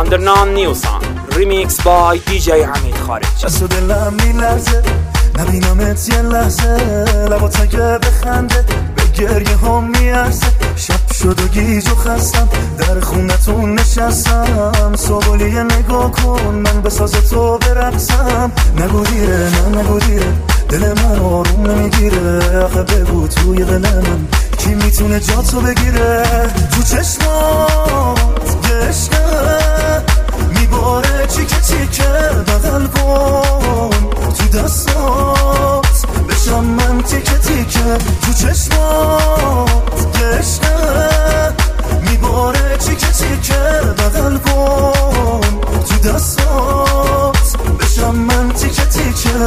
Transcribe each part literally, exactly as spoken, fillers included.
Undernon New Song Remix by دی جی حمید خارج. دست و دلم میلرزه نبینمت یه لحظه، لبات اگه بخنده به گریه هم میارزه. شب شد و گیج و خستم در خونتون نشستم، صبح یه نگاه کن من بساز تو برقصم. نگو دیره نه نگو دیره دل من آروم نمیگیره، آخه بگو توی دل من کی میتونه جاتو بگیره. تو چشمات عشقه میباره چیکه چیکه بغل کن، تو دستات بشم من تیکه تیکه. تو چشمات عشقه میباره چیکه چیکه بغل کن، تو دستات بشم من تیکه تیکه.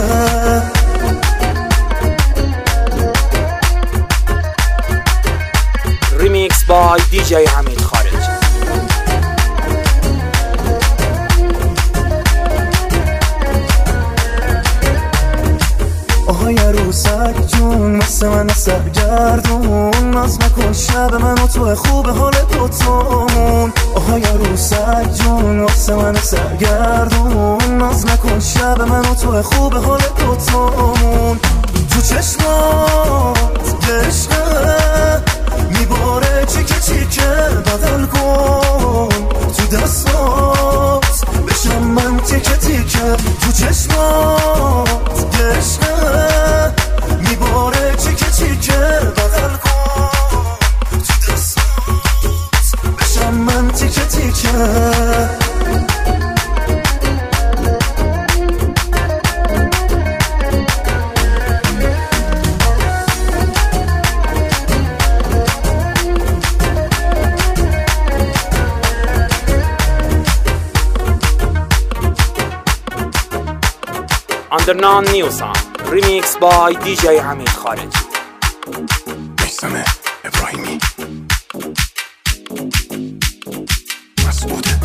Remix by دی جی حمید خارج. آهای عروسک جون واسه من سرگردون، ناز نکن شب من و تو خوب حال دوتامون. آهای عروسک جون واسه من سرگردون، ناز نکن شب من و تو خوب حال دوتامون. تو چشمات عشقه میباره چیکه چیکه بدل کن، تو دستات بشم من تیکه تیکه. تو چشمات عشقه میباره چیکه چیکه بدل کن، تو دستات بشم من تیکه تیکه. Undernon New Song Remix by دی جی حمید خارج. میثم ابراهیمی مسعود